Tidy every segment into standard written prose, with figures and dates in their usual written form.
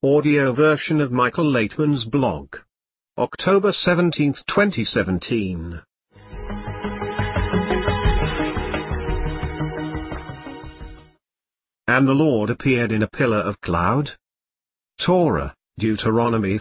audio version of Michael Laitman's blog. October 17, 2017. And the Lord appeared in a pillar of cloud. Torah, Deuteronomy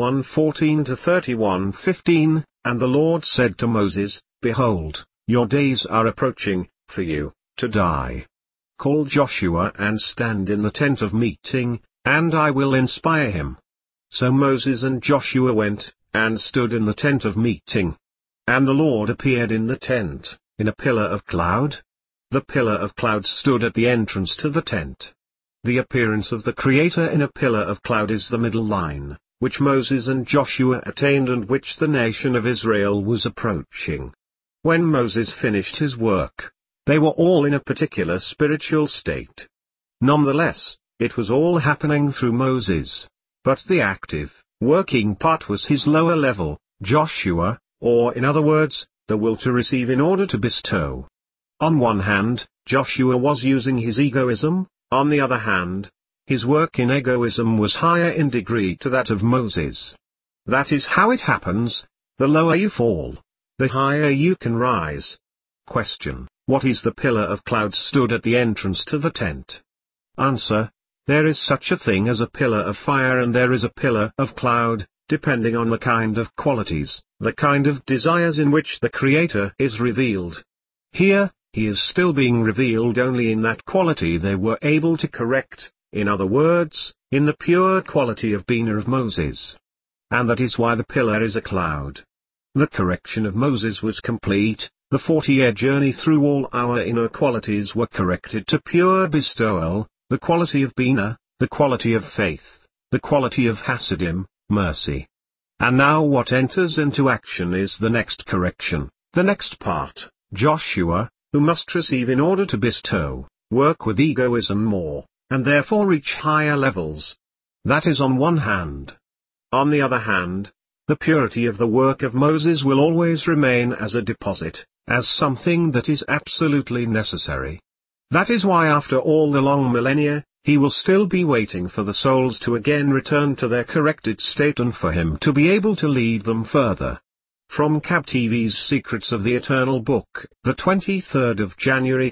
31:14-31:15, and the Lord said to Moses, Behold, your days are approaching, for you, to die. Call Joshua and stand in the tent of meeting, and I will inspire him. So Moses and Joshua went, and stood in the tent of meeting. And the Lord appeared in the tent, in a pillar of cloud. The pillar of cloud stood at the entrance to the tent. The appearance of the Creator in a pillar of cloud is the middle line, which Moses and Joshua attained and which the nation of Israel was approaching. When Moses finished his work, they were all in a particular spiritual state. Nonetheless, it was all happening through Moses. But the active, working part was his lower level, Joshua, or in other words, the will to receive in order to bestow. On one hand, Joshua was using his egoism, on the other hand, his work in egoism was higher in degree to that of Moses. That is how it happens: the lower you fall, the higher you can rise. Question: what is the pillar of cloud stood at the entrance to the tent? Answer: there is such a thing as a pillar of fire and there is a pillar of cloud, depending on the kind of qualities, the kind of desires in which the Creator is revealed. Here, he is still being revealed only in that quality they were able to correct, in other words, in the pure quality of Bina of Moses. And that is why the pillar is a cloud. The correction of Moses was complete, the 40-year journey through all our inner qualities were corrected to pure bestowal, the quality of Bina, the quality of faith, the quality of Hasidim, mercy. And now what enters into action is the next correction, the next part, Joshua, who must receive in order to bestow, work with egoism more, and therefore reach higher levels. That is on one hand. On the other hand, the purity of the work of Moses will always remain as a deposit, as something that is absolutely necessary. That is why after all the long millennia, he will still be waiting for the souls to again return to their corrected state and for him to be able to lead them further. From Cab TV's Secrets of the Eternal Book, the 23rd of January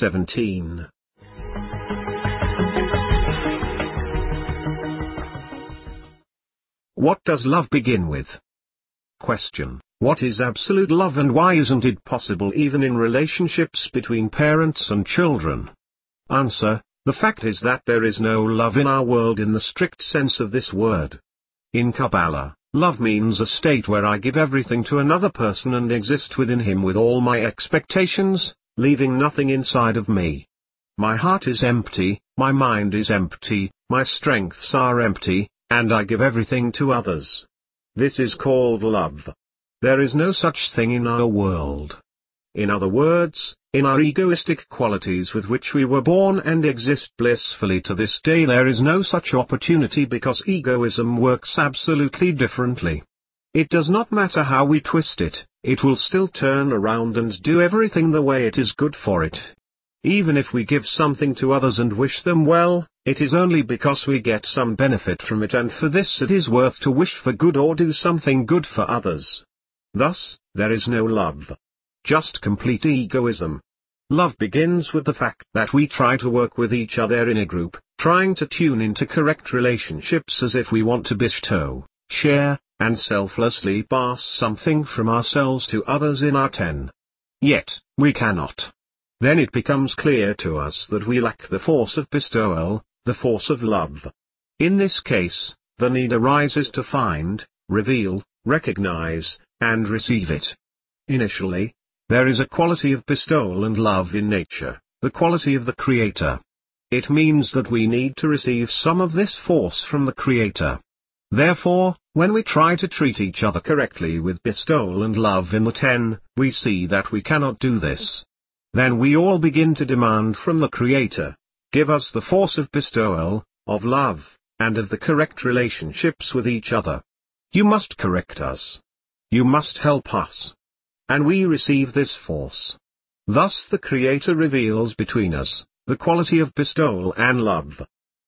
2017. What does love begin with? Question: what is absolute love and why isn't it possible even in relationships between parents and children? Answer: the fact is that there is no love in our world in the strict sense of this word. In Kabbalah, love means a state where I give everything to another person and exist within him with all my expectations, leaving nothing inside of me. My heart is empty, my mind is empty, my strengths are empty, and I give everything to others. This is called love. There is no such thing in our world. In other words, in our egoistic qualities with which we were born and exist blissfully to this day, there is no such opportunity because egoism works absolutely differently. It does not matter how we twist it, it will still turn around and do everything the way it is good for it. Even if we give something to others and wish them well, it is only because we get some benefit from it, and for this it is worth to wish for good or do something good for others. Thus, there is no love. Just complete egoism. Love begins with the fact that we try to work with each other in a group, trying to tune into correct relationships as if we want to bestow, share, and selflessly pass something from ourselves to others in our 10. Yet, we cannot. Then it becomes clear to us that we lack the force of bestowal, the force of love. In this case, the need arises to find, reveal, recognize, and receive it. Initially, there is a quality of bestowal and love in nature, the quality of the Creator. It means that we need to receive some of this force from the Creator. Therefore, when we try to treat each other correctly with bestowal and love in the 10, we see that we cannot do this. Then we all begin to demand from the Creator, give us the force of bestowal, of love, and of the correct relationships with each other. You must correct us. You must help us. And we receive this force. Thus the Creator reveals between us, the quality of bestowal and love.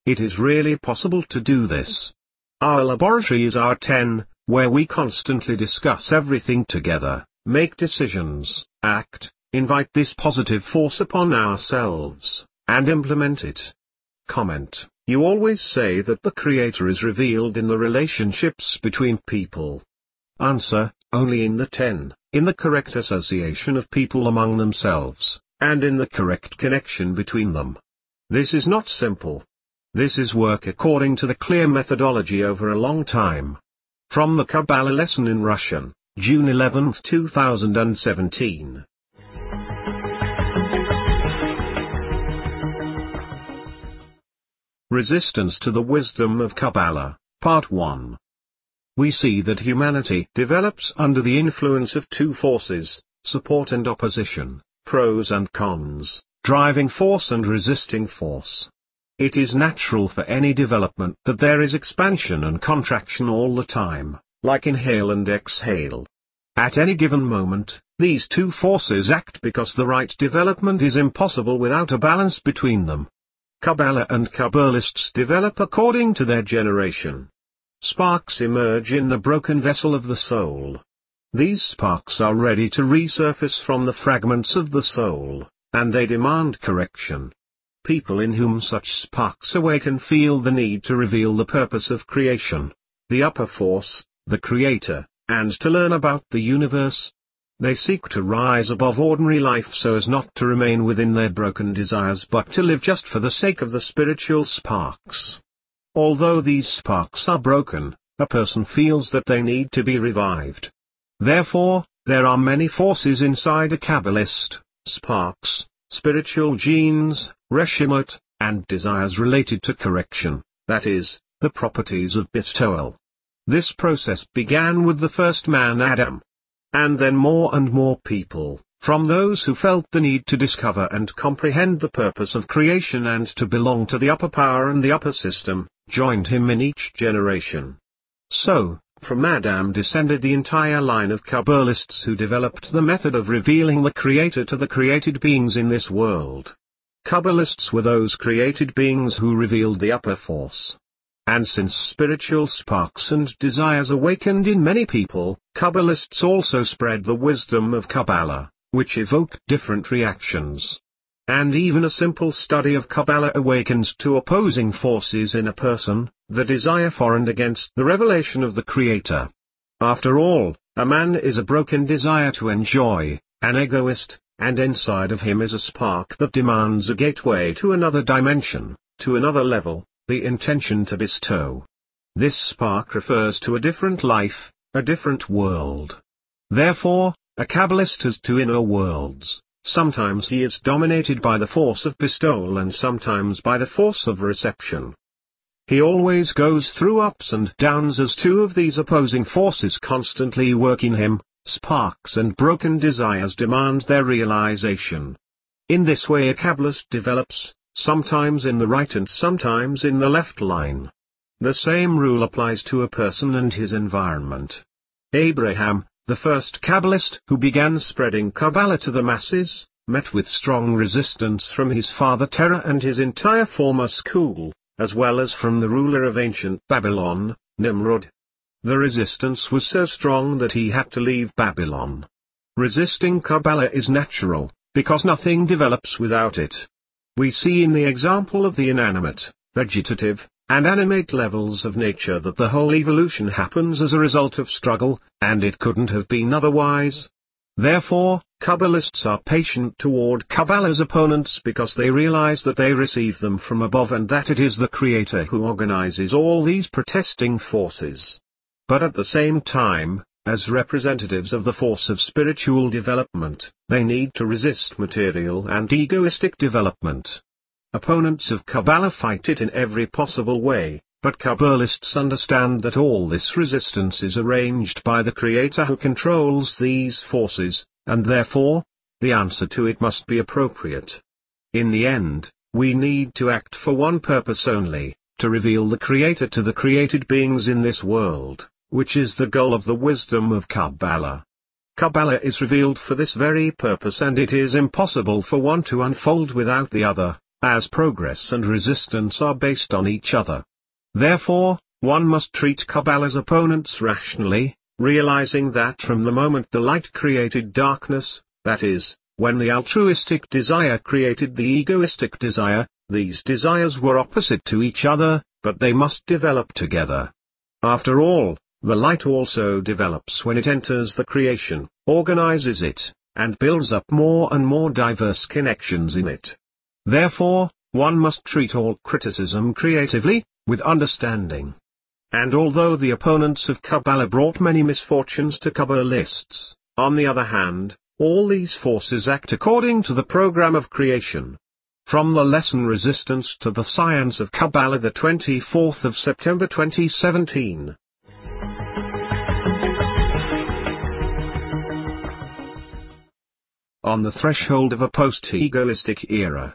It is really possible to do this. Our laboratories are 10, where we constantly discuss everything together, make decisions, act, invite this positive force upon ourselves, and implement it. Comment: You always say that the Creator is revealed in the relationships between people. Answer: only in the 10, in the correct association of people among themselves, and in the correct connection between them. This is not simple. This is work according to the clear methodology over a long time. From the Kabbalah lesson in Russian, June 11, 2017. Resistance to the Wisdom of Kabbalah, Part 1. We see that humanity develops under the influence of two forces, support and opposition, pros and cons, driving force and resisting force. It is natural for any development that there is expansion and contraction all the time, like inhale and exhale. At any given moment, these two forces act because the right development is impossible without a balance between them. Kabbalah and Kabbalists develop according to their generation. Sparks emerge in the broken vessel of the soul. These sparks are ready to resurface from the fragments of the soul, and they demand correction. People in whom such sparks awaken feel the need to reveal the purpose of creation, the upper force, the Creator, and to learn about the universe. They seek to rise above ordinary life so as not to remain within their broken desires but to live just for the sake of the spiritual sparks. Although these sparks are broken, a person feels that they need to be revived. Therefore, there are many forces inside a Kabbalist: sparks, spiritual genes, reshimot, and desires related to correction, that is, the properties of bestowal. This process began with the first man Adam. And then more and more people, from those who felt the need to discover and comprehend the purpose of creation and to belong to the upper power and the upper system, joined him in each generation. So, from Adam descended the entire line of Kabbalists who developed the method of revealing the Creator to the created beings in this world. Kabbalists were those created beings who revealed the upper force. And since spiritual sparks and desires awakened in many people, Kabbalists also spread the wisdom of Kabbalah, which evoked different reactions. And even a simple study of Kabbalah awakens two opposing forces in a person, the desire for and against the revelation of the Creator. After all, a man is a broken desire to enjoy, an egoist, and inside of him is a spark that demands a gateway to another dimension, to another level, the intention to bestow. This spark refers to a different life, a different world. Therefore, a Kabbalist has two inner worlds. Sometimes he is dominated by the force of bestowal and sometimes by the force of reception. He always goes through ups and downs as two of these opposing forces constantly work in him. Sparks and broken desires demand their realization. In this way a Kabbalist develops, sometimes in the right and sometimes in the left line. The same rule applies to a person and his environment. Abraham, the first Kabbalist who began spreading Kabbalah to the masses, met with strong resistance from his father Terah and his entire former school, as well as from the ruler of ancient Babylon, Nimrod. The resistance was so strong that he had to leave Babylon. Resisting Kabbalah is natural, because nothing develops without it. We see in the example of the inanimate, vegetative, and animate levels of nature that the whole evolution happens as a result of struggle, and it couldn't have been otherwise. Therefore, Kabbalists are patient toward Kabbalah's opponents because they realize that they receive them from above and that it is the Creator who organizes all these protesting forces. But at the same time, as representatives of the force of spiritual development, they need to resist material and egoistic development. Opponents of Kabbalah fight it in every possible way, but Kabbalists understand that all this resistance is arranged by the Creator who controls these forces, and therefore, the answer to it must be appropriate. In the end, we need to act for one purpose only, to reveal the Creator to the created beings in this world, which is the goal of the wisdom of Kabbalah. Kabbalah is revealed for this very purpose and it is impossible for one to unfold without the other, as progress and resistance are based on each other. Therefore, one must treat Kabbalah's opponents rationally, realizing that from the moment the light created darkness, that is, when the altruistic desire created the egoistic desire, these desires were opposite to each other, but they must develop together. After all, the light also develops when it enters the creation, organizes it, and builds up more and more diverse connections in it. Therefore, one must treat all criticism creatively, with understanding. And although the opponents of Kabbalah brought many misfortunes to Kabbalists, on the other hand, all these forces act according to the program of creation. From the lesson Resistance to the Science of Kabbalah, the 24th of September 2017. On the threshold of a post-egoistic era.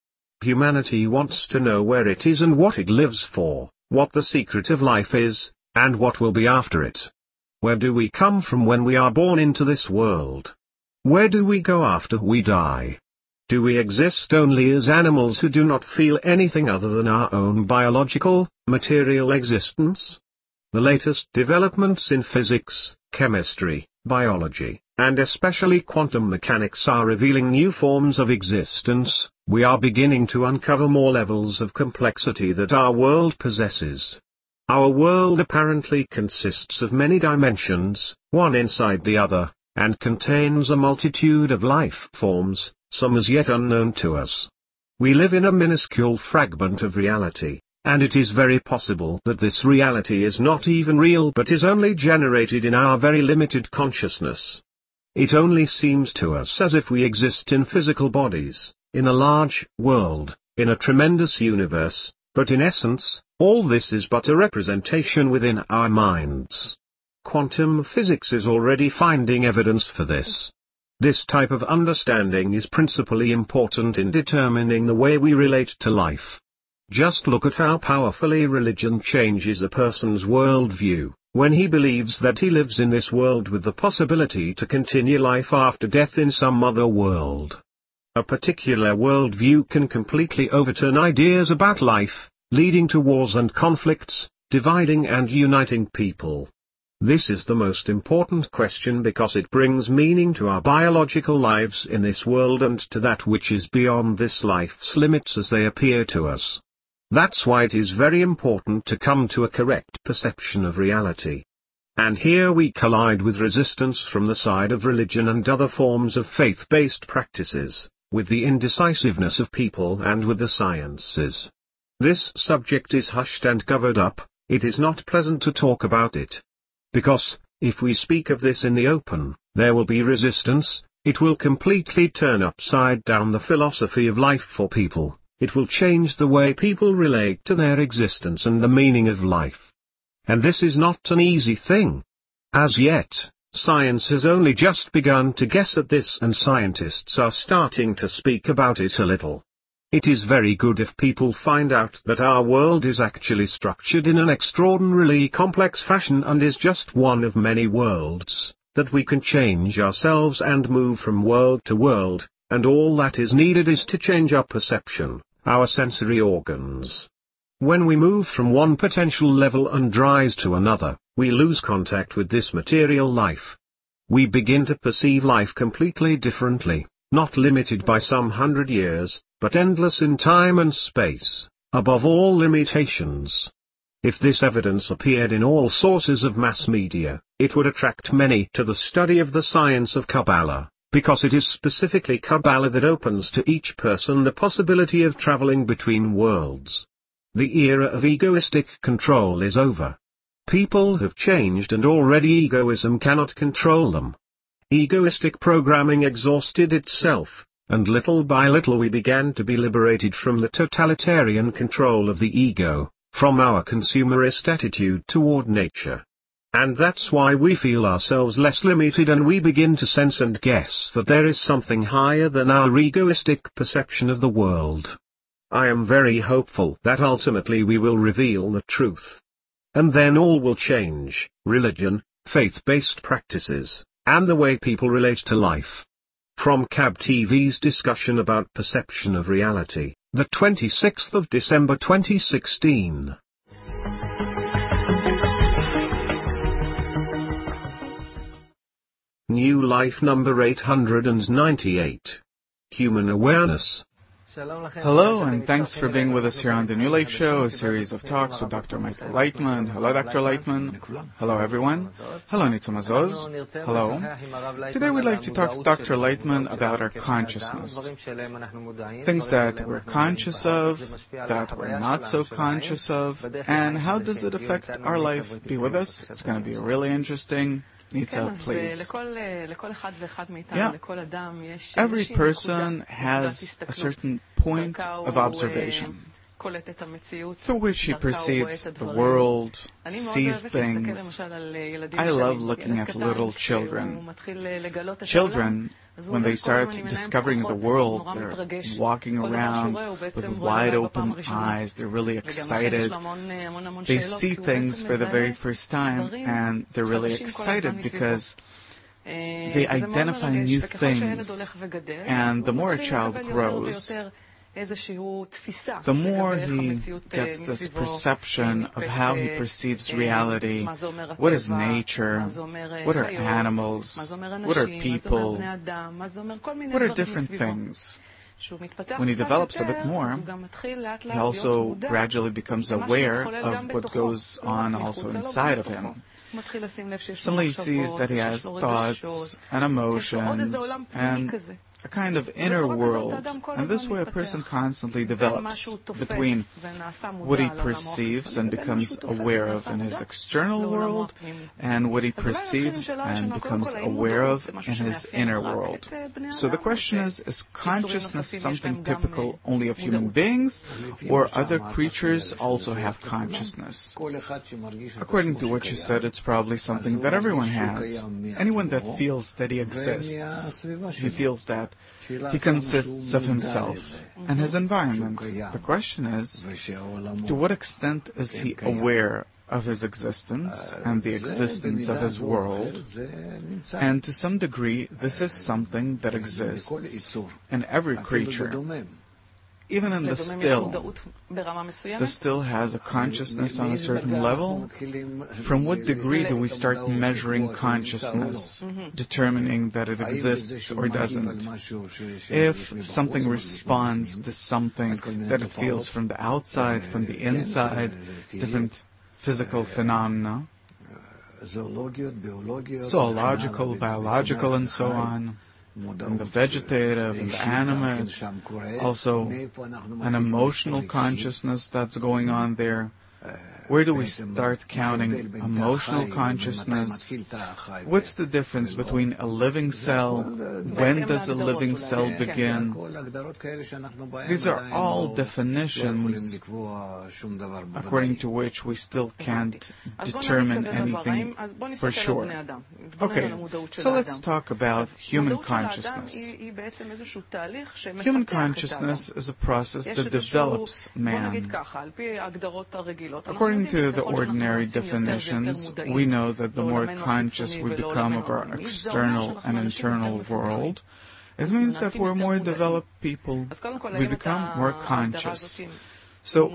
Humanity wants to know where it is and what it lives for, what the secret of life is, and what will be after it. Where do we come from when we are born into this world? Where do we go after we die? Do we exist only as animals who do not feel anything other than our own biological, material existence? The latest developments in physics, chemistry, biology, and especially quantum mechanics are revealing new forms of existence. We are beginning to uncover more levels of complexity that our world possesses. Our world apparently consists of many dimensions, one inside the other, and contains a multitude of life forms, some as yet unknown to us. We live in a minuscule fragment of reality, and it is very possible that this reality is not even real but is only generated in our very limited consciousness. It only seems to us as if we exist in physical bodies, in a large world, in a tremendous universe, but in essence, all this is but a representation within our minds. Quantum physics is already finding evidence for this. This type of understanding is principally important in determining the way we relate to life. Just look at how powerfully religion changes a person's worldview, when he believes that he lives in this world with the possibility to continue life after death in some other world. A particular worldview can completely overturn ideas about life, leading to wars and conflicts, dividing and uniting people. This is the most important question because it brings meaning to our biological lives in this world and to that which is beyond this life's limits as they appear to us. That's why it is very important to come to a correct perception of reality. And here we collide with resistance from the side of religion and other forms of faith-based practices, with the indecisiveness of people and with the sciences. This subject is hushed and covered up. It is not pleasant to talk about it. Because, if we speak of this in the open, there will be resistance, it will completely turn upside down the philosophy of life for people, it will change the way people relate to their existence and the meaning of life. And this is not an easy thing. As yet, science has only just begun to guess at this and scientists are starting to speak about it a little. It is very good if people find out that our world is actually structured in an extraordinarily complex fashion and is just one of many worlds, that we can change ourselves and move from world to world, and all that is needed is to change our perception, our sensory organs. When we move from one potential level and rise to another, we lose contact with this material life. We begin to perceive life completely differently, not limited by some 100 years, but endless in time and space, above all limitations. If this evidence appeared in all sources of mass media, it would attract many to the study of the science of Kabbalah, because it is specifically Kabbalah that opens to each person the possibility of traveling between worlds. The era of egoistic control is over. People have changed and already egoism cannot control them. Egoistic programming exhausted itself, and little by little we began to be liberated from the totalitarian control of the ego, from our consumerist attitude toward nature. And that's why we feel ourselves less limited and we begin to sense and guess that there is something higher than our egoistic perception of the world. I am very hopeful that ultimately we will reveal the truth. And then all will change, religion, faith-based practices, and the way people relate to life. From Cab TV's discussion about perception of reality, the 26th of December 2016. New Life number 898. Human Awareness. Hello, and thanks for being with us here on the New Life Show, a series of talks with Dr. Michael Leitman. Hello, Dr. Leitman. Hello, everyone. Hello, Nitzum Azoz. Hello. Today we'd like to talk to Dr. Leitman about our consciousness. Things that we're conscious of, that we're not so conscious of, and how does it affect our life? Be with us. It's going to be really interesting. Nitza, please. Yeah. Every person has a certain point of observation through which he perceives the world, sees things. I love looking at little children. Children, when they start discovering the world, they're walking around with wide open eyes. They're really excited. They see things for the very first time, and they're really excited because they identify new things. And the more a child grows, the more he gets this perception of how he perceives reality. What is nature? What are animals? What are people? What are different things? When he develops a bit more, he also gradually becomes aware of what goes on also inside of him. Suddenly he sees that he has thoughts and emotions and a kind of inner world, and this way a person constantly develops between what he perceives and becomes aware of in his external world and what he perceives and becomes aware of in his inner world. So the question is consciousness something typical only of human beings, or other creatures also have consciousness? According to what you said, it's probably something that everyone has. Anyone that feels that he exists, he feels that he consists of himself and his environment. The question is, to what extent is he aware of his existence and the existence of his world? And to some degree, this is something that exists in every creature. Even in the still has a consciousness on a certain level. From what degree do we start measuring consciousness, determining that it exists or doesn't? If something responds to something that it feels from the outside, from the inside, different physical phenomena, zoological, biological, and so on, and the vegetative and the animate, also an emotional consciousness that's going on there. Where do we start counting emotional consciousness? What's the difference between a living cell? When does a living cell begin? These are all definitions according to which we still can't determine anything for sure. Okay, so let's talk about human consciousness. Human consciousness is a process that develops man. According to the ordinary definitions, we know that the more conscious we become of our external and internal world, it means that we're more developed people. We become more conscious. So,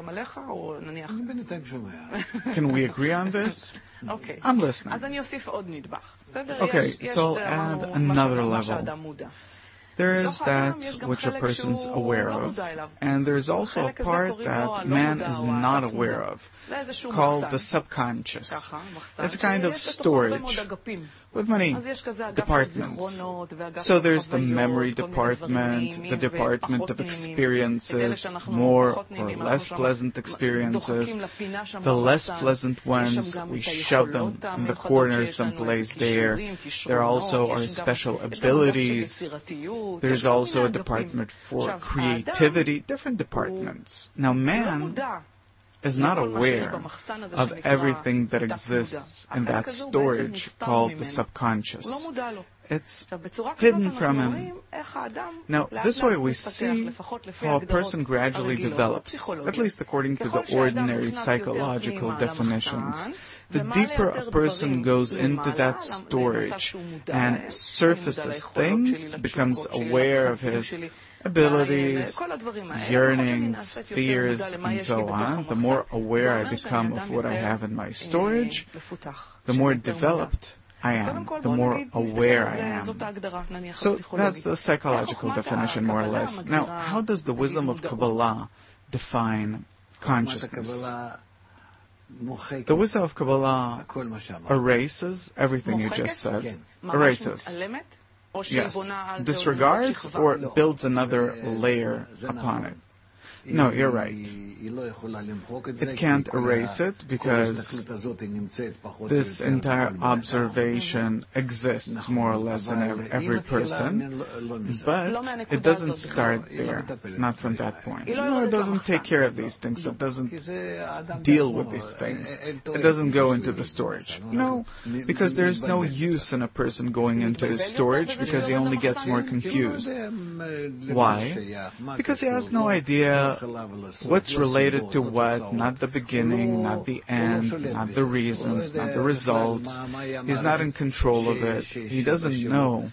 can we agree on this? I'm listening. Okay, so I'll add another level. There is that which a person's aware of, and there's also a part that man is not aware of, called the subconscious. It's a kind of storage with many departments. So there's the memory department, the department of experiences, more or less pleasant experiences. The less pleasant ones, we shove them in the corner someplace there. There also are special abilities. There's also a department for creativity, different departments. Now, man is not aware of everything that exists in that storage called the subconscious. it's hidden from him. Now, this way we see how a person gradually develops, at least according to the ordinary psychological definitions. The deeper a person goes into that storage and surfaces things, becomes aware of his abilities, yearnings, fears, and so on, the more aware I become of what I have in my storage, the more developed I am, the more aware I am. So that's the psychological definition, more or less. Now, how does the wisdom of Kabbalah define consciousness? The wisdom of Kabbalah erases everything you just said. Erases. Yes. Disregards or builds another layer upon it. No, you're right. It can't erase it because this entire observation exists more or less in every person, but it doesn't start there, not from that point. No, it doesn't take care of these things. It doesn't deal with these things. It doesn't go into the storage. No, because there's no use in a person going into his storage because he only gets more confused. Why? Because he has no idea what's related to what, not the beginning, not the end, not the reasons, not the results. He's not in control of it. He doesn't know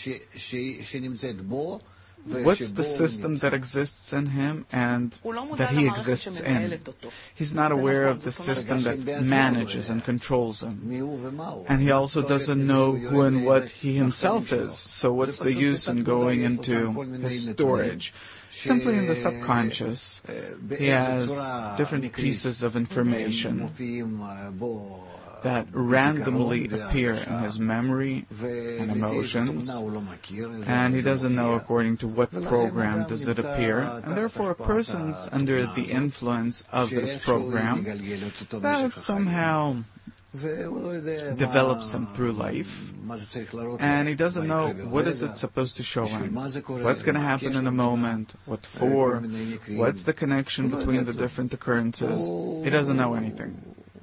what's the system that exists in him and that he exists in. He's not aware of the system that manages and controls him. And he also doesn't know who and what he himself is. So what's the use in going into his storage? Simply in the subconscious, he has different pieces of information that randomly appear in his memory and emotions, and he doesn't know according to what program does it appear, and therefore a person's under the influence of this program that somehow develops him through life, and he doesn't know what is it supposed to show him, what's going to happen in a moment, what for, what's the connection between the different occurrences. He doesn't know anything.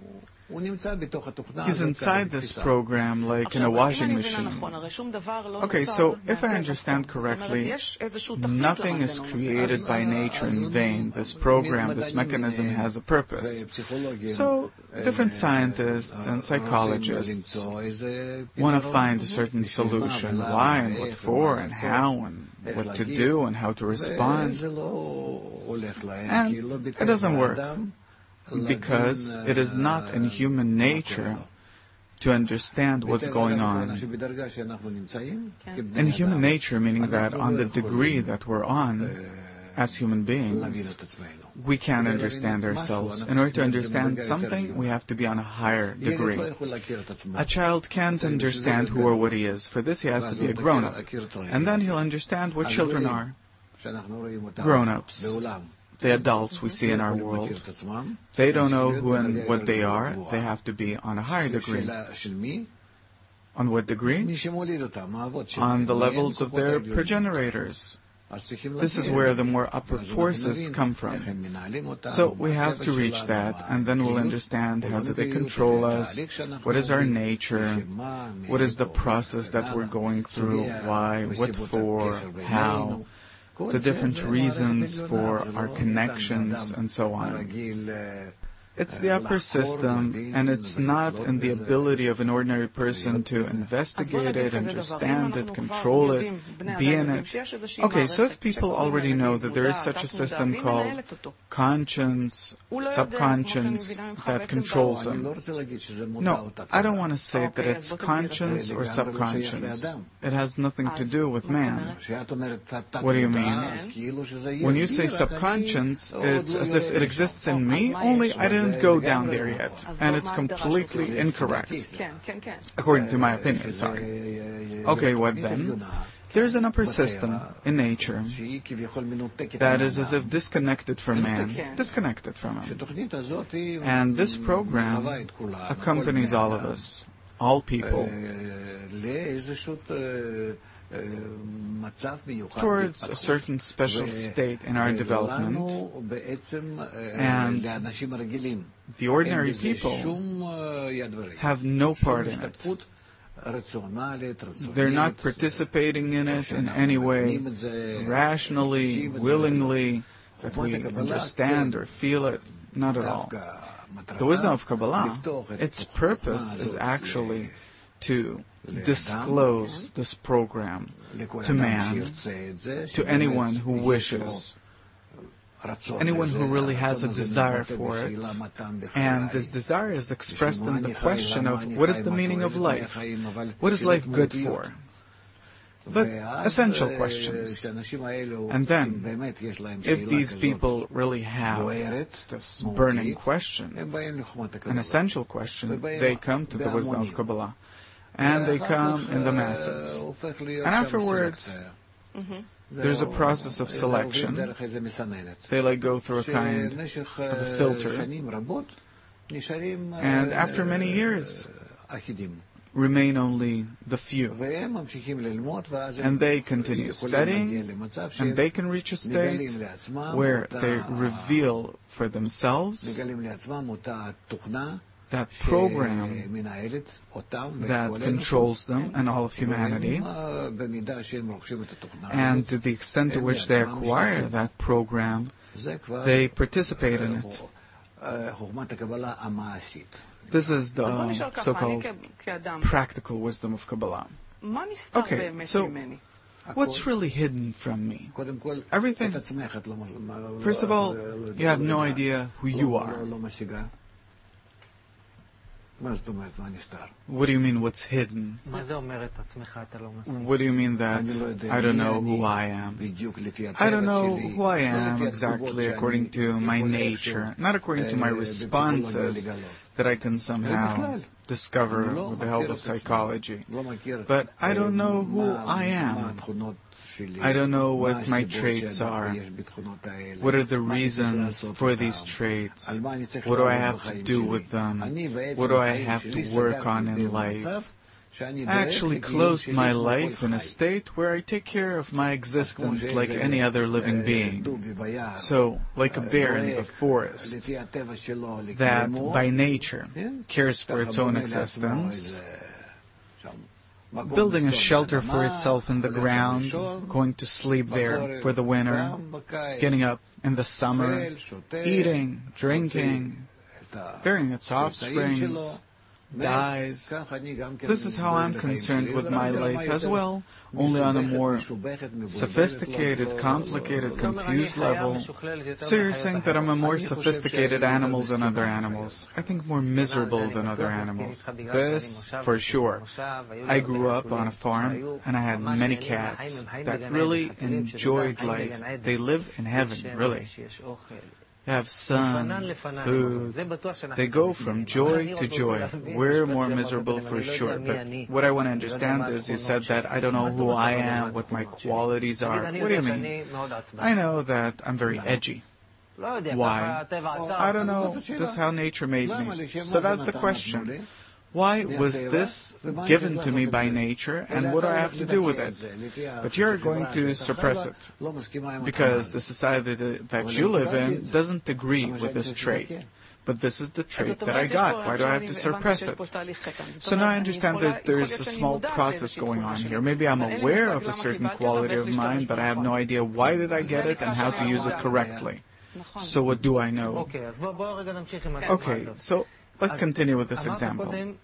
He's inside this program like in a washing machine. Okay, so if I understand correctly, nothing is created by nature in vain. This program, this mechanism has a purpose. So different scientists and psychologists want to find a certain solution. Why and what for and how and what to do and how to respond. And it doesn't work. Because it is not in human nature to understand what's going on. In human nature, meaning that on the degree that we're on as human beings, we can't understand ourselves. In order to understand something, we have to be on a higher degree. A child can't understand who or what he is. For this, he has to be a grown-up. And then he'll understand what children are. Grown-ups. The adults we see in our world, they don't know who and what they are. They have to be on a higher degree. On what degree? On the levels of their progenitors. This is where the more upper forces come from. So we have to reach that, and then we'll understand how do they control us, what is our nature, what is the process that we're going through, why, what for, how, the different reasons for our connections, and so on. It's the upper system, and it's not in the ability of an ordinary person to investigate it, understand it, control it, be in it. Okay, so if people already know that there is such a system called conscience, subconscious, that controls them. No, I don't want to say that it's conscience or subconscious. It has nothing to do with man. What do you mean? When you say subconscious, it's as if it exists in me, only I didn't go down there yet, and it's completely incorrect, according to my opinion, sorry. Okay, what then? There's an upper system in nature that is as if disconnected from man, disconnected from him. And this program accompanies all of us, all people, towards a certain special state in our development, and the ordinary people have no part in it. They're not participating in it in any way, rationally, willingly, that we understand or feel it. Not at all. The wisdom of Kabbalah, its purpose is actually to disclose this program to man, to anyone who wishes, anyone who really has a desire for it. And this desire is expressed in the question of what is the meaning of life? What is life good for? But essential questions. And then, if these people really have this burning question, an essential question, they come to the wisdom of Kabbalah. And they come in the masses. And afterwards, there's a process of selection. They go through a kind of a filter. And after many years, remain only the few. And they continue studying, and they can reach a state where they reveal for themselves that program that controls them and all of humanity, and to the extent to which they acquire that program, they participate in it. This is the so-called practical wisdom of Kabbalah. Okay, so what's really hidden from me? Everything. First of all, you have no idea who you are. What do you mean, what's hidden? What do you mean that I don't know who I am? I don't know who I am exactly according to my nature, not according to my responses that I can somehow discover with the help of psychology. But I don't know who I am. I don't know what my traits are. What are the reasons for these traits? What do I have to do with them? What do I have to work on in life? I actually closed my life in a state where I take care of my existence like any other living being. So, like a bear in the forest, that by nature cares for its own existence, building a shelter for itself in the ground, going to sleep there for the winter, getting up in the summer, eating, drinking, bearing its offsprings, dies. This is how I'm concerned with my life as well, only on a more sophisticated, complicated, confused level. So you're saying that I'm a more sophisticated animal than other animals. I think more miserable than other animals. This, for sure. I grew up on a farm, and I had many cats that really enjoyed life. They live in heaven, really. They have sun, food. They go from joy to joy. We're more miserable for sure. But what I want to understand is, you said that I don't know who I am, what my qualities are. What do you mean? I know that I'm very edgy. Why? I don't know. This is how nature made me. So that's the question. Why was this given to me by nature, and what do I have to do with it? But you're going to suppress it, because the society that you live in doesn't agree with this trait. But this is the trait that I got. Why do I have to suppress it? So now I understand that there's a small process going on here. Maybe I'm aware of a certain quality of mine, but I have no idea why did I get it and how to use it correctly. So what do I know? Okay, so let's continue with this example.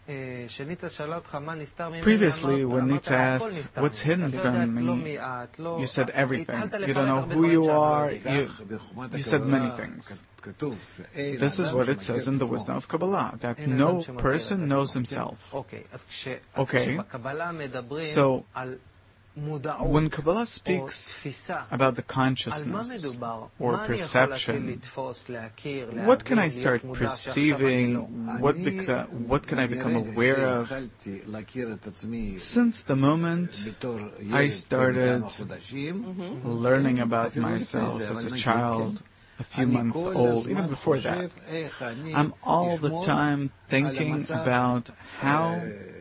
Previously, when Nitza asked, what's hidden from me, you said everything. You don't know who you are. You said many things. This is what it says in the wisdom of Kabbalah, that no person knows himself. Okay, so when Kabbalah speaks about the consciousness or perception, what can I start perceiving? What can I become aware of? Since the moment I started learning about myself as a child, a few months old, even before that, I'm all the time thinking about how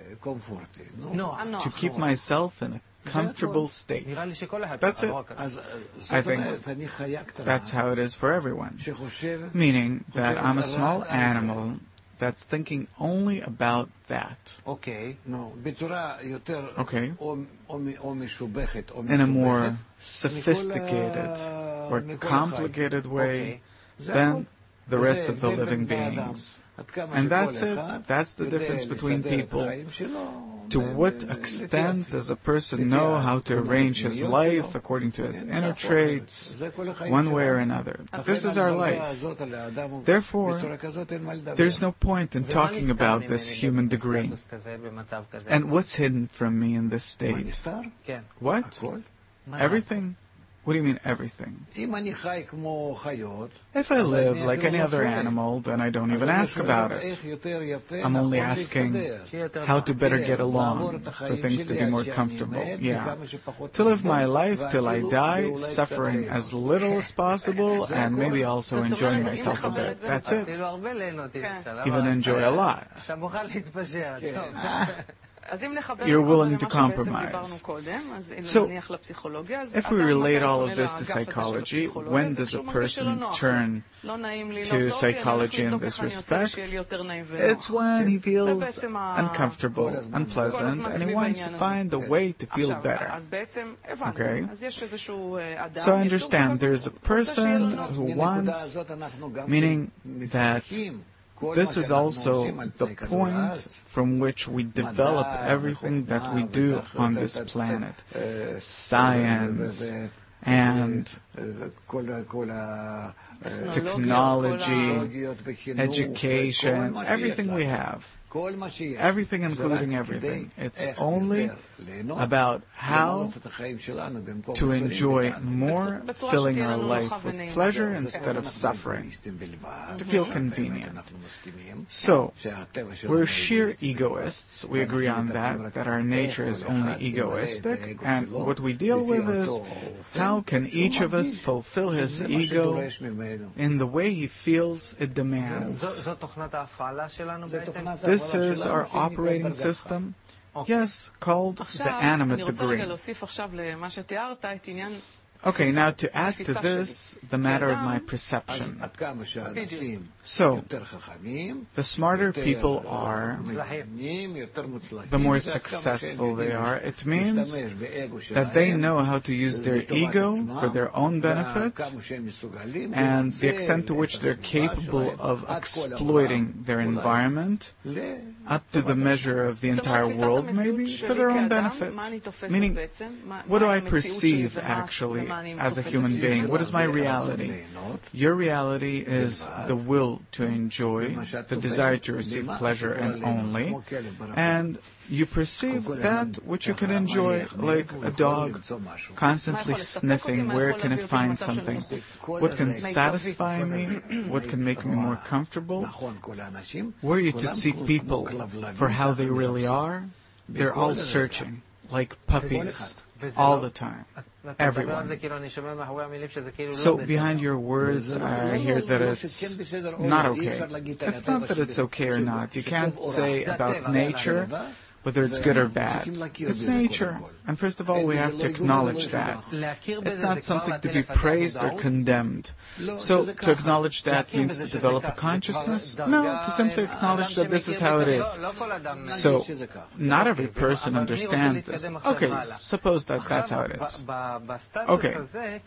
to keep myself in a comfortable state. That's it. I think that's how it is for everyone. Meaning that I'm a small animal that's thinking only about that. Okay. Okay. In a more sophisticated or complicated way than the rest of the living beings. And that's it. That's the difference between people. To what extent does a person know how to arrange his life according to his inner traits, one way or another? This is our life. Therefore, there's no point in talking about this human degree. And what's hidden from me in this state? What? Everything? What do you mean, everything? If I live like any other animal, then I don't even ask about it. I'm only asking how to better get along, for things to be more comfortable. Yeah. To live my life till I die, suffering as little as possible, and maybe also enjoying myself a bit. That's it. Even enjoy a lot. You're willing to compromise. So, if we relate all of this to psychology, when does a person turn to psychology in this respect? It's when he feels uncomfortable, unpleasant, and he wants to find a way to feel better. Okay? So I understand there's a person who wants, meaning that this is also the point from which we develop everything that we do on this planet. Science and technology, education, everything we have. Everything, including everything. It's only about how to enjoy more, filling our life with pleasure instead of suffering, to feel convenient. So, we're sheer egoists. We agree on that our nature is only egoistic, and what we deal with is how can each of us fulfill his ego in the way he feels it demands. This is our operating system, yes, called the animate degree. Okay, now to add to this, the matter of my perception. So, the smarter people are, the more successful they are. It means that they know how to use their ego for their own benefit, and the extent to which they're capable of exploiting their environment, up to the measure of the entire world, maybe, for their own benefit. Meaning, what do I perceive, actually, as a human being? What is my reality? Your reality is the will to enjoy, the desire to receive pleasure and only, and you perceive that which you can enjoy, like a dog constantly sniffing. Where can it find something? What can satisfy me? What can make me more comfortable? Were you to see people for how they really are, they're all searching, like puppies, all the time. Everyone. So behind your words, I hear that it's not okay. It's not that it's okay or not. You can't say about nature whether it's good or bad. It's nature. And first of all, we have to acknowledge that. It's not something to be praised or condemned. So to acknowledge that means to develop a consciousness? No, to simply acknowledge that this is how it is. So not every person understands this. Okay, suppose that that's how it is. Okay.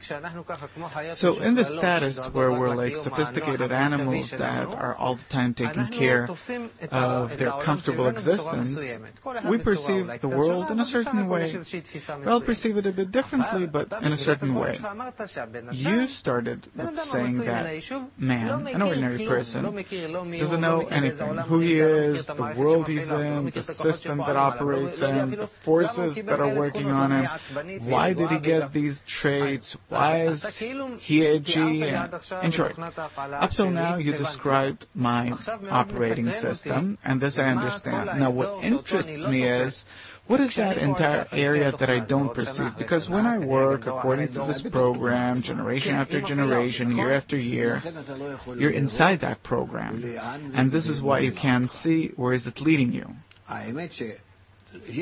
So in the status where we're like sophisticated animals that are all the time taking care of their comfortable existence, we perceive the world in a certain way. We'll perceive it a bit differently, but in a certain way. You started with saying that man, an ordinary person, doesn't know anything. Who he is, the world he's in, the system that operates in, the forces that are working on him. Why did he get these traits? Why is he edgy? In short, up till now you described my operating system, and this I understand. Now what interests me is, what is that entire area that I don't perceive? Because when I work according to this program, generation after generation, year after year, you're inside that program. And this is why you can't see where is it leading you.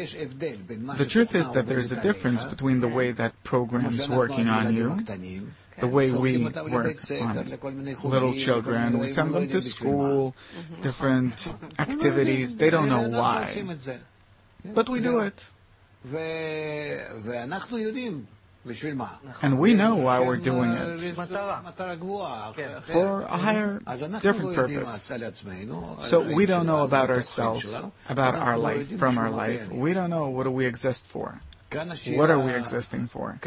The truth is that there is a difference between the way that program is working on you the way we work on little children. We send them to school, different activities. They don't know why, but we do it. And we know why we're doing it. For a higher, different purpose. So we don't know about ourselves, about our life, from our life. We don't know what do we exist for. What are we existing for?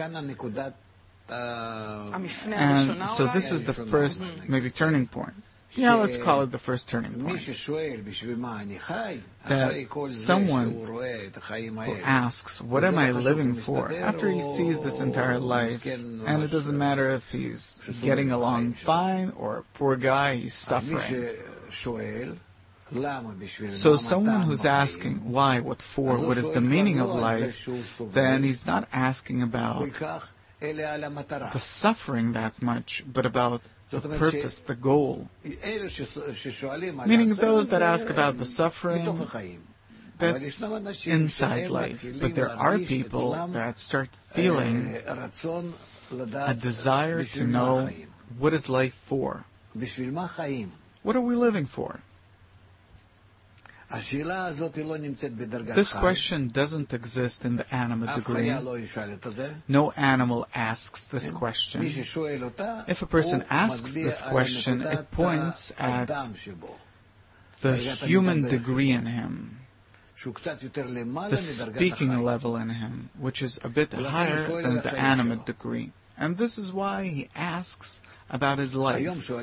And so this is the first, maybe, turning point. Yeah, let's call it the first turning point. That someone who asks, what am I living for? After he sees this entire life, and it doesn't matter if he's getting along fine or a poor guy, he's suffering. So someone who's asking why, what for, what is the meaning of life, then he's not asking about the suffering that much, but about the purpose, the goal. Meaning those that ask about the suffering, that's inside life. But there are people that start feeling a desire to know, what is life for? What are we living for? This question doesn't exist in the animate degree. No animal asks this question. If a person asks this question, it points at the human degree in him, the speaking level in him, which is a bit higher than the animate degree. And this is why he asks about his life.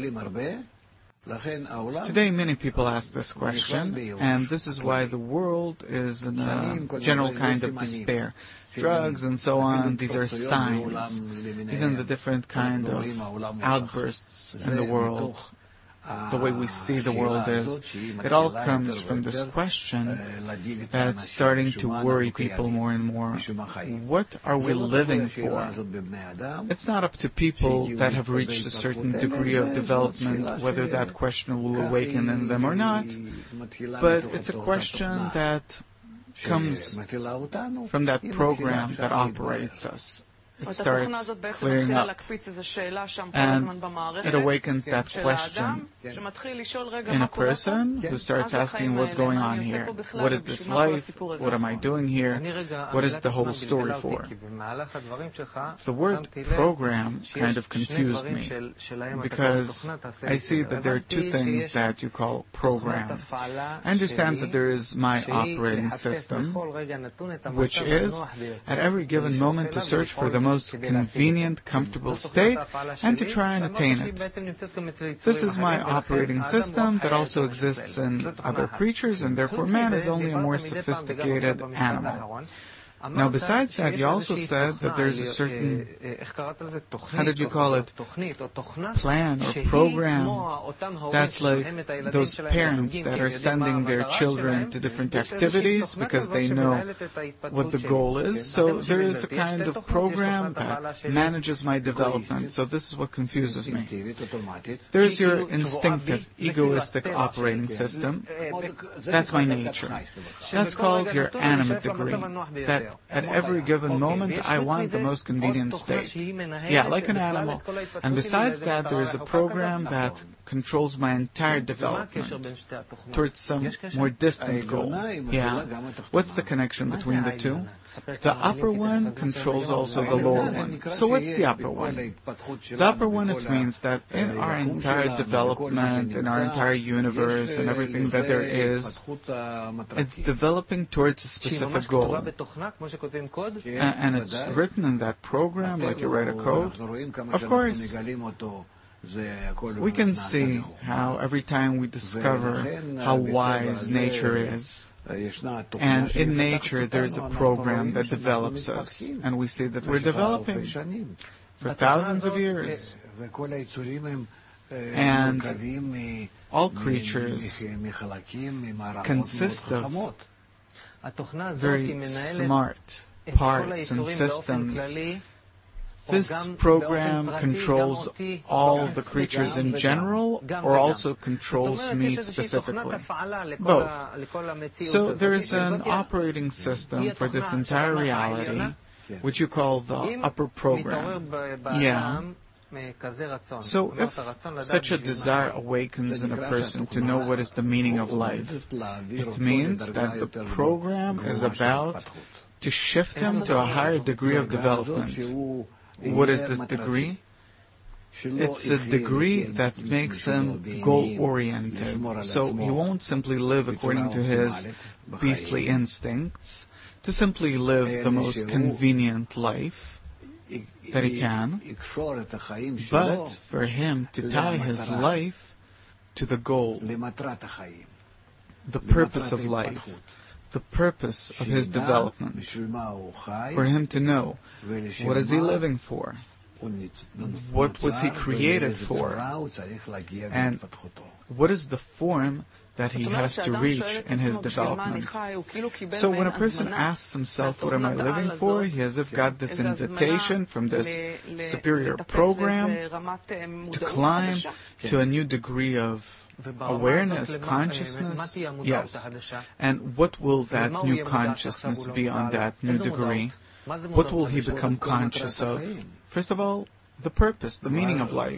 Today many people ask this question, and this is why the world is in a general kind of despair. Drugs and so on, these are signs. Even the different kind of outbursts in the world, the way we see the world is, it all comes from this question that's starting to worry people more and more. What are we living for? It's not up to people that have reached a certain degree of development whether that question will awaken in them or not, but it's a question that comes from that program that operates us. It starts clearing up, and it awakens that question in a person who starts asking, what's going on here? What is this life? What am I doing here? What is the whole story for? The word program kind of confused me, because I see that there are two things that you call program. I understand that there is my operating system, which is at every given moment to search for the most convenient, comfortable state and to try and attain it. This is my operating system that also exists in other creatures, and therefore man is only a more sophisticated animal. Now, besides that, you also said that there's a certain, how did you call it, plan or program that's like those parents that are sending their children to different activities because they know what the goal is. So there is a kind of program that manages my development. So this is what confuses me. There's your instinctive, egoistic operating system. That's my nature. That's called your animate degree. That at every given moment, I want the most convenient state. Yeah, like an animal. And besides that, there is a program that controls my entire development towards some more distant goal. Yeah. What's the connection between the two? The upper one controls also the lower one. So what's the upper one? The upper one, it means that in our entire development, in our entire universe, and everything that there is, it's developing towards a specific goal. And it's written in that program, like you write a code. Of course, we can see how every time we discover how wise nature is, and in nature there's a program that develops us, and we see that we're developing for thousands of years. And all creatures consist of very smart parts and systems. This program controls all the creatures in general, or also controls me specifically? Both. So there is an operating system for this entire reality, which you call the upper program. Yeah. So if such a desire awakens in a person to know what is the meaning of life, it means that the program is about to shift him to a higher degree of development. What is this degree? It's a degree that makes him goal-oriented. So he won't simply live according to his beastly instincts, to simply live the most convenient life that he can, but for him to tie his life to the goal, the purpose of life, the purpose of his development, for him to know what is he living for, what was he created for, and what is the form that he has to reach in his development. So when a person asks himself, what am I living for? He has got this invitation from this superior program to climb to a new degree of awareness, consciousness. Yes. And what will that new consciousness be on that new degree? What will he become conscious of? First of all, the purpose, the meaning of life.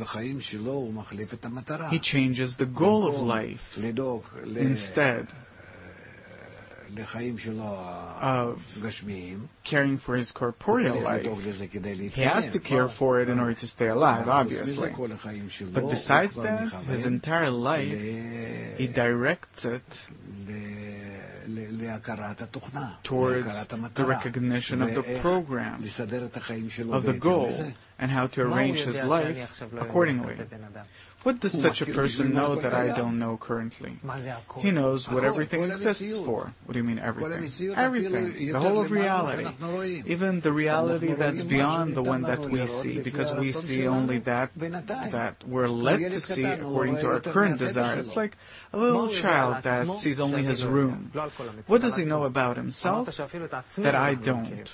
He changes the goal of life. Instead of caring for his corporeal life, he has to care for it in order to stay alive, obviously. But besides that, his entire life, he directs it towards the recognition of the program, of the goal, and how to arrange his life accordingly. What does such a person know that I don't know currently? He knows what everything exists for. What do you mean everything? Everything. The whole of reality. Even the reality that's beyond the one that we see, because we see only that we're led to see according to our current desire. It's like a little child that sees only his room. What does he know about himself that I don't?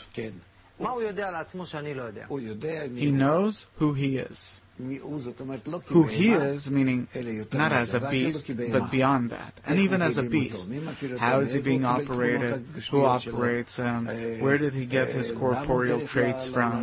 He knows who he is. Who he is, meaning not as a beast, but beyond that. And even as a beast, how is he being operated? Who operates him? Where did he get his corporeal traits from?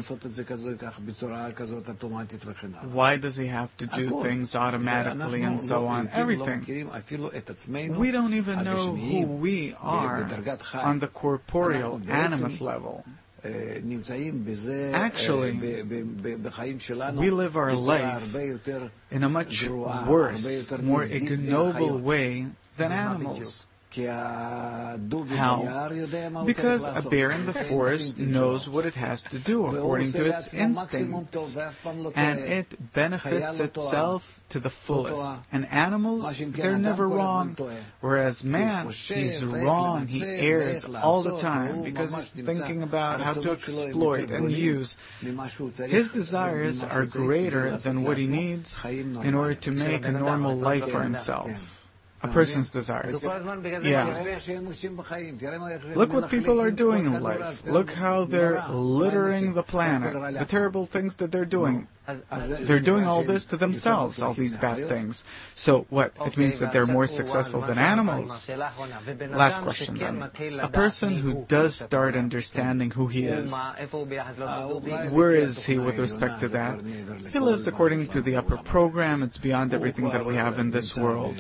Why does he have to do things automatically and so on? Everything. We don't even know who we are on the corporeal, animate level. Actually, we live our life in a much worse, more ignoble way than animals. How? Because a bear in the forest knows what it has to do according to its instincts, and it benefits itself to the fullest. And animals, they're never wrong, whereas man, he's wrong, he errs all the time because he's thinking about how to exploit and use. His desires are greater than what he needs in order to make a normal life for himself. A person's desires. Yeah. Look what people are doing in life. Look how they're littering the planet. The terrible things that they're doing. They're doing all this to themselves, all these bad things. So what? It means that they're more successful than animals. Last question then. A person who does start understanding who he is, where is he with respect to that? He lives according to the upper program. It's beyond everything that we have in this world.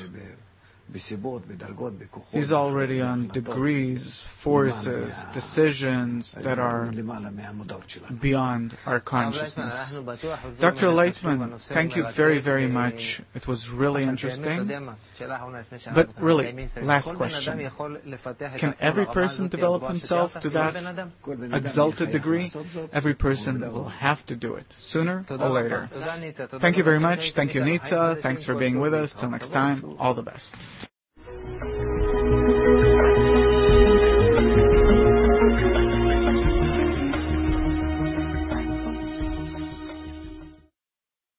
He's already on degrees, forces, decisions that are beyond our consciousness. Dr. Lightman, thank you very, very much. It was really interesting. But really, last question. Can every person develop himself to that exalted degree? Every person will have to do it, sooner or later. Thank you very much. Thank you, Nitza. Thanks for being with us. Till next time, all the best.